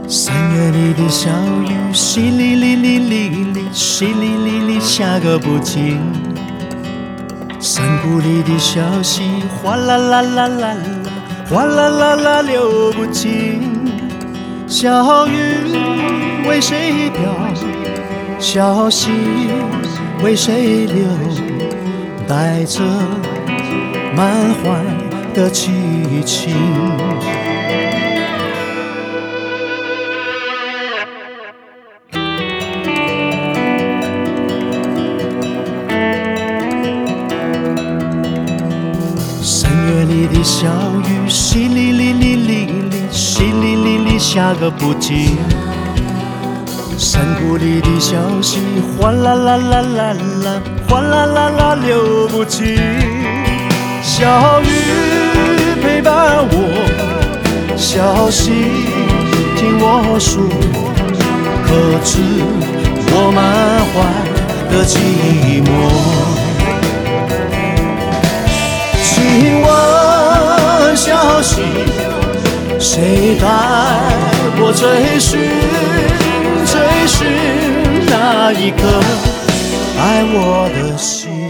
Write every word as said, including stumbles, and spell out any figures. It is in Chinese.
三月里的小雨，淅沥沥沥沥沥，淅沥沥沥下个不停。山谷里的小溪，哗啦啦啦啦啦，哗啦啦啦流不停。小雨为谁飘？小溪为谁流？带着满怀的凄情。三月里的小雨，淅沥沥沥沥沥，淅沥沥沥下个不停。山谷里的小溪，哗啦啦啦啦啦，哗啦啦啦流不停。小雨陪伴我，小溪听我说，可知我满怀的寂寞。请问小溪，谁带我追寻追寻那一颗爱我的心？